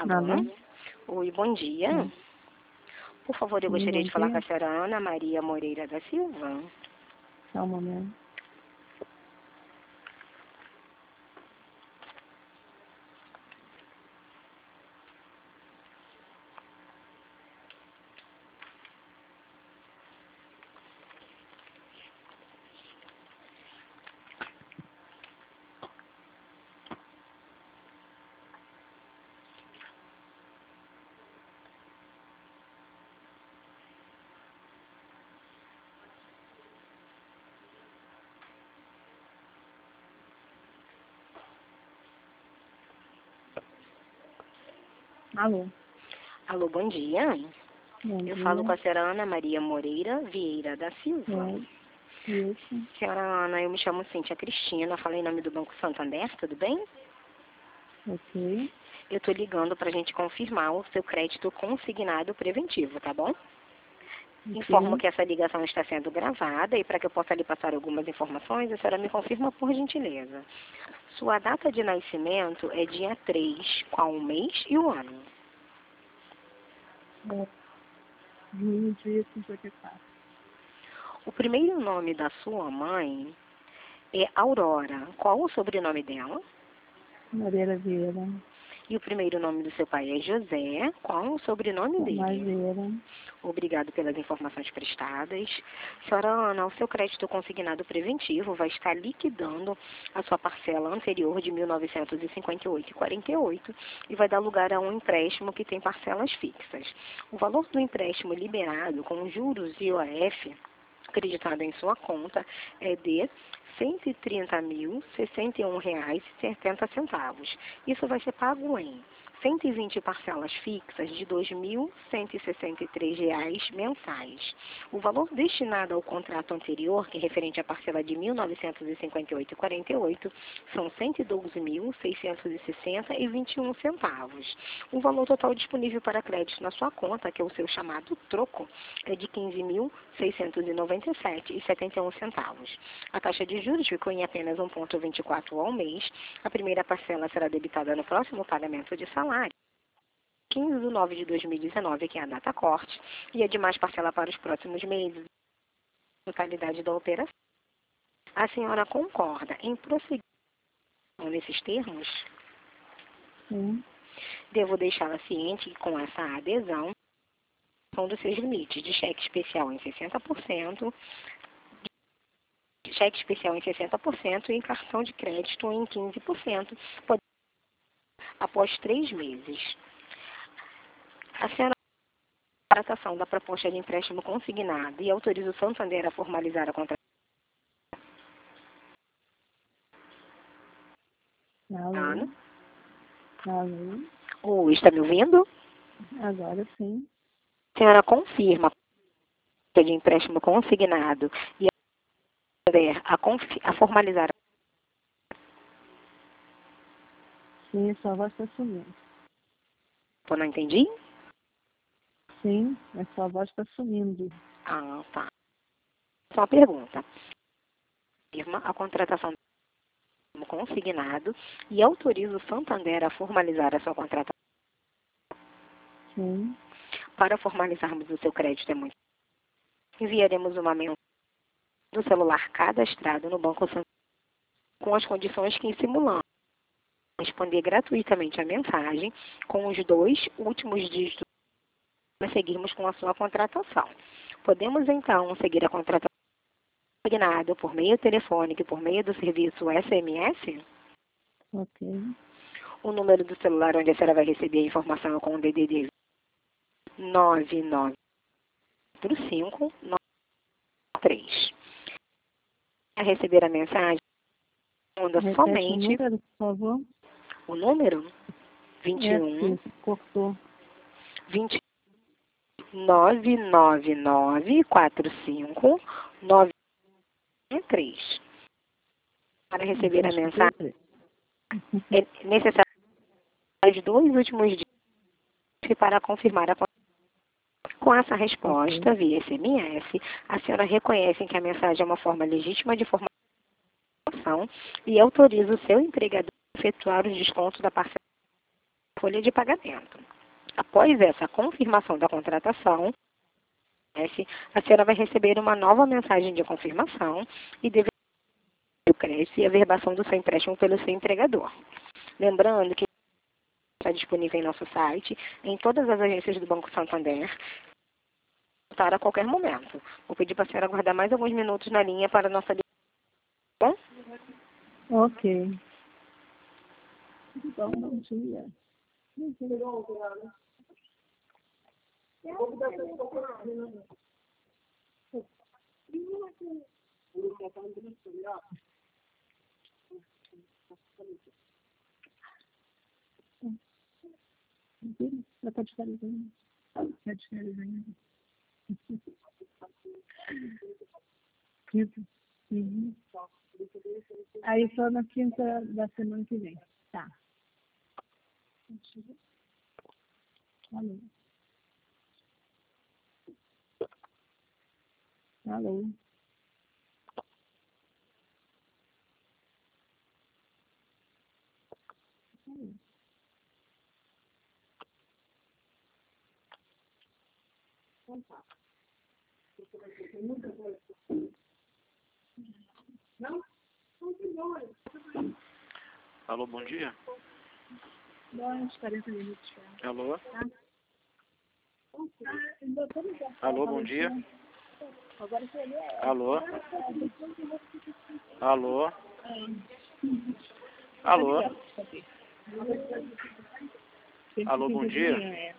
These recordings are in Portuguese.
Alô? Alô? Oi, bom dia. Sim. Por favor, eu Sim, gostaria bom de falar com dia. a senhora Ana Maria Moreira da Silva. Só um momento. Alô? Alô, bom dia. Bom Eu dia. falo com a senhora Ana Maria Moreira Vieira da Silva. Isso. Senhora Ana, eu me chamo Cíntia Cristina, falei em nome do Banco Santander, tudo bem? Ok. Eu estou ligando para a gente confirmar o seu crédito consignado preventivo, tá bom? Informo Ok. que essa ligação está sendo gravada e para que eu possa lhe passar algumas informações, a senhora me confirma por gentileza. Sua data de nascimento é dia 3, qual o mês e o ano? Junho de 54. O primeiro nome da sua mãe é Aurora. Qual o sobrenome dela? Moreira Vieira. E o primeiro nome do seu pai é José. Qual o sobrenome Tomás dele? Vieira. Obrigado pelas informações prestadas. Senhora Ana, o seu crédito consignado preventivo vai estar liquidando a sua parcela anterior de R$ 1.958,48 e vai dar lugar a um empréstimo que tem parcelas fixas. O valor do empréstimo liberado com juros e IOF acreditado em sua conta é de R$ 130.061,70. Isso vai ser pago em 120 parcelas fixas de R$ 2.163 mensais. O valor destinado ao contrato anterior, que é referente à parcela de R$ 1.958,48, são R$ 112.660,21. O valor total disponível para crédito na sua conta, que é o seu chamado troco, é de R$ 15.697,71. A taxa de juros ficou em apenas 1,24 ao mês. A primeira parcela será debitada no próximo pagamento de salário, 15 de 9 de 2019, que é a data corte, e a demais parcela para os próximos meses, totalidade da operação. A senhora concorda em prosseguir nesses termos? Sim. Devo deixá-la ciente que com essa adesão, são dos seus limites de cheque especial em 60%, cheque especial em 60% e cartão de crédito em 15%, após 3 meses. A senhora a tratação da proposta de empréstimo consignado e autoriza o Santander a formalizar a contratação. Alô? Alô? Ou está me ouvindo? Agora sim. A senhora confirma de empréstimo consignado e a formalizar. Sim, sua voz está sumindo. Eu não entendi? Sim, a sua voz está sumindo. Ah, tá. Só uma pergunta. Confirma a contratação do consignado e autoriza o Santander a formalizar a sua contratação. Sim. Para formalizarmos o seu crédito é muito. Enviaremos uma mensagem do celular cadastrado no Banco Santander com as condições que simulamos. Responder gratuitamente a mensagem com os 2 últimos dígitos para seguirmos com a sua contratação. Podemos então seguir a contratação consignada por meio telefônico e por meio do serviço SMS? Ok. O número do celular onde a senhora vai receber a informação é com o DDD 994593. A receber a mensagem, manda Repete o somente número, por favor. o número É, 21 porque cortou. 20 9994593. Para receber Só a escutei mensagem, três. é necessário os 2 últimos dígitos para confirmar a com essa Ok. resposta via SMS, a senhora reconhece que a mensagem é uma forma legítima de formação e autoriza o seu empregador a efetuar os descontos da parcela folha de pagamento. Após essa confirmação da contratação, a senhora vai receber uma nova mensagem de confirmação e deverá o crédito e a verbação do seu empréstimo pelo seu empregador. Lembrando que está disponível em nosso site, em todas as agências do Banco Santander, a qualquer momento. Vou pedir para a senhora aguardar mais alguns minutos na linha para a nossa ligação. Ok. Bom dia. Já está de férias ainda? Está de férias ainda? Quinta? Uhum. Aí só na quinta da semana que vem. Tá. Alô? Alô? Alô, bom dia. Uns 40 minutos. Alô? Tá? Alô, bom dia. Alô? Alô? Alô? Alô, bom dia.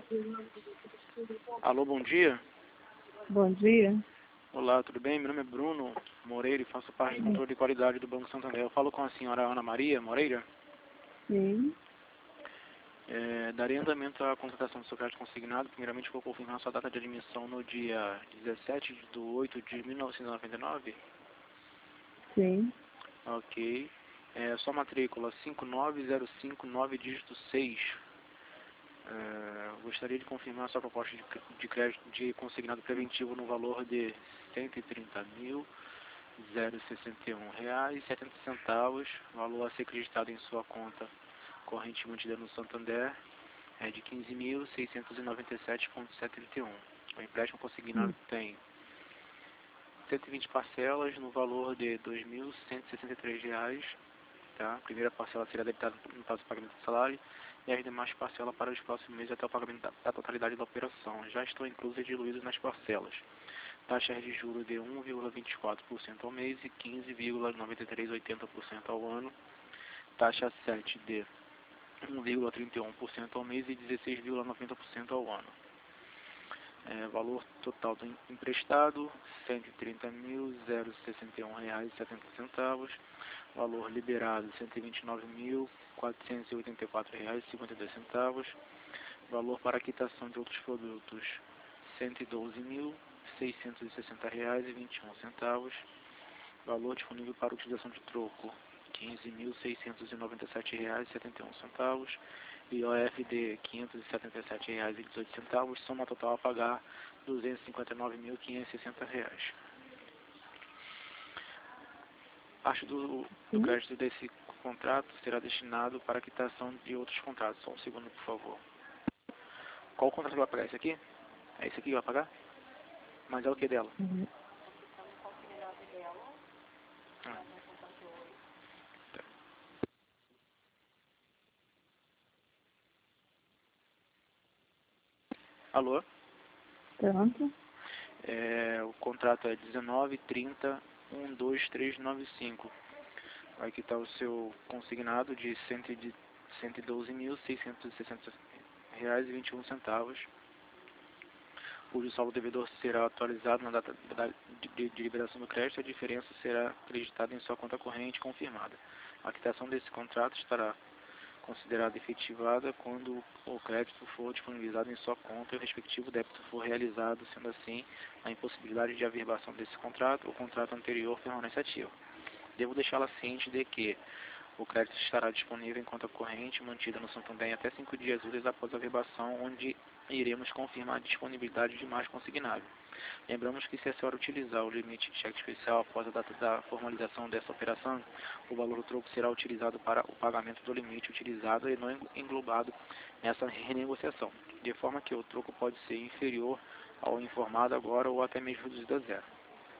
Alô, bom dia. Bom dia. Olá, tudo bem? Meu nome é Bruno Moreira e faço parte do controle de qualidade do Banco Santander. Eu falo com a senhora Ana Maria Moreira. Sim. Darei andamento à contratação do seu crédito consignado. Primeiramente, vou confirmar sua data de admissão no dia 17/8/1999. Sim. Ok. Sua matrícula 59059, dígito 6. Gostaria de confirmar sua proposta de crédito de consignado preventivo no valor de R$130.061,70. Valor a ser acreditado em sua conta corrente mantida no Santander é de R$15.697,71. O empréstimo consignado tem 120 parcelas no valor de R$2.163. Tá? A primeira parcela será debitada no prazo de pagamento do salário e as demais parcelas para os próximos meses até o pagamento da totalidade da operação. Já estão inclusas e diluídas nas parcelas. Taxas de juros de 1,24% ao mês e 15,9380% ao ano. Taxa 7 de 1,31% ao mês e 16,90% ao ano. Valor total do emprestado, R$130.061,70. Valor liberado, R$129.484,52. Valor para quitação de outros produtos, R$112.660,21. Valor disponível para utilização de troco, R$15.697,71. IOF de R$577,18. Soma total a pagar R$259.560. Parte do crédito desse contrato será destinado para a quitação de outros contratos. Só um segundo, por favor. Qual contrato que vai pagar? Esse aqui? É esse aqui que vai pagar? Mas é o que dela? Uhum. Tá. Alô? Pronto. O contrato é 1930-12395. Vai quitar o seu consignado de R$112.660,21, cujo saldo devedor será atualizado na data de liberação do crédito. A diferença será acreditada em sua conta corrente confirmada. A quitação desse contrato estará considerada efetivada quando o crédito for disponibilizado em sua conta e o respectivo débito for realizado. Sendo assim, a impossibilidade de averbação desse contrato, o contrato anterior permanece ativo. Devo deixá-la ciente de que o crédito estará disponível em conta corrente mantida no Santander em até 5 dias úteis após a averbação, onde iremos confirmar a disponibilidade de mais consignado. Lembramos que se a senhora utilizar o limite de cheque especial após a data da formalização dessa operação, o valor do troco será utilizado para o pagamento do limite utilizado e não englobado nessa renegociação, de forma que o troco pode ser inferior ao informado agora ou até mesmo reduzido a zero.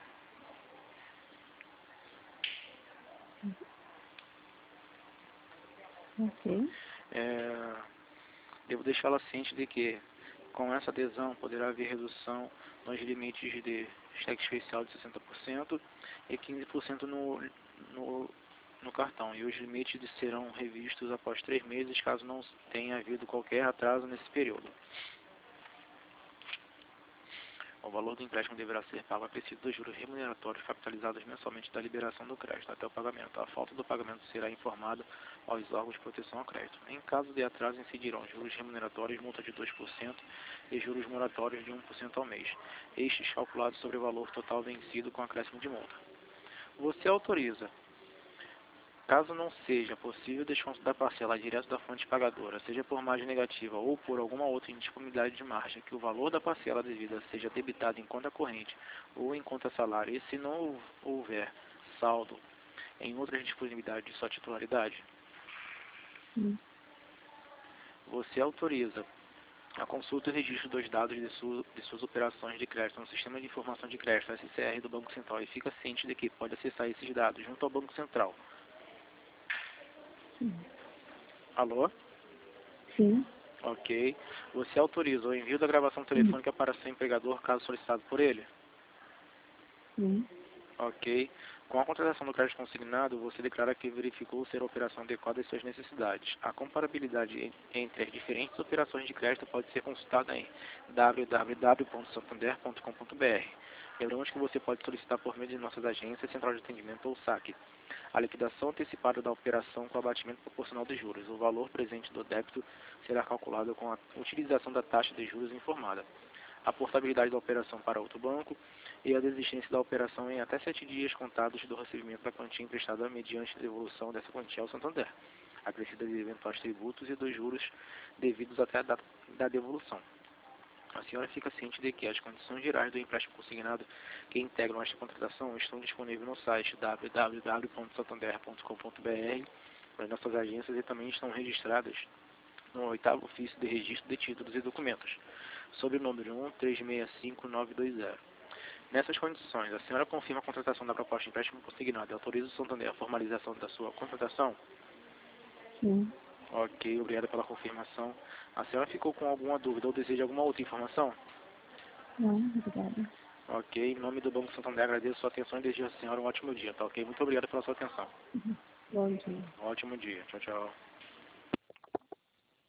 Ok. Devo deixá-la ciente de que, com essa adesão, poderá haver redução nos limites de cheque especial de 60% e 15% no cartão, e os limites serão revistos após 3 meses, caso não tenha havido qualquer atraso nesse período. O valor do empréstimo deverá ser pago acrescido dos juros remuneratórios capitalizados mensalmente da liberação do crédito até o pagamento. A falta do pagamento será informada aos órgãos de proteção ao crédito. Em caso de atraso, incidirão juros remuneratórios, multa de 2% e juros moratórios de 1% ao mês, estes calculados sobre o valor total vencido com acréscimo de multa. Você autoriza, caso não seja possível o desconto da parcela direto da fonte pagadora, seja por margem negativa ou por alguma outra indisponibilidade de margem, que o valor da parcela devida seja debitado em conta corrente ou em conta salário, e se não houver saldo em outras disponibilidades de sua titularidade? Sim. Você autoriza a consulta e registro dos dados de suas operações de crédito no Sistema de Informação de Crédito, SCR, do Banco Central, e fica ciente de que pode acessar esses dados junto ao Banco Central. Sim. Alô? Sim. Ok. Você autoriza o envio da gravação telefônica para seu empregador, caso solicitado por ele? Sim. Ok. Com a contratação do crédito consignado, você declara que verificou ser a operação adequada às suas necessidades. A comparabilidade entre as diferentes operações de crédito pode ser consultada em www.santander.com.br. Lembramos que você pode solicitar por meio de nossas agências, central de atendimento ou saque a liquidação antecipada da operação com abatimento proporcional de juros. O valor presente do débito será calculado com a utilização da taxa de juros informada, a portabilidade da operação para outro banco e a desistência da operação em até 7 dias contados do recebimento da quantia emprestada mediante devolução dessa quantia ao Santander, acrescida de eventuais tributos e dos juros devidos até a data da devolução. A senhora fica ciente de que as condições gerais do empréstimo consignado que integram esta contratação estão disponíveis no site www.santander.com.br, nas nossas agências, e também estão registradas no 8º ofício de registro de títulos e documentos, sob o número 1365920. Nessas condições, a senhora confirma a contratação da proposta de empréstimo consignado e autoriza o Santander a formalização da sua contratação? Sim. Ok, obrigado pela confirmação. A senhora ficou com alguma dúvida ou deseja alguma outra informação? Não, obrigada. Ok, em nome do Banco Santander, agradeço a sua atenção e desejo à senhora um ótimo dia, tá ok? Muito obrigado pela sua atenção. Bom dia. Um ótimo dia. Tchau, tchau.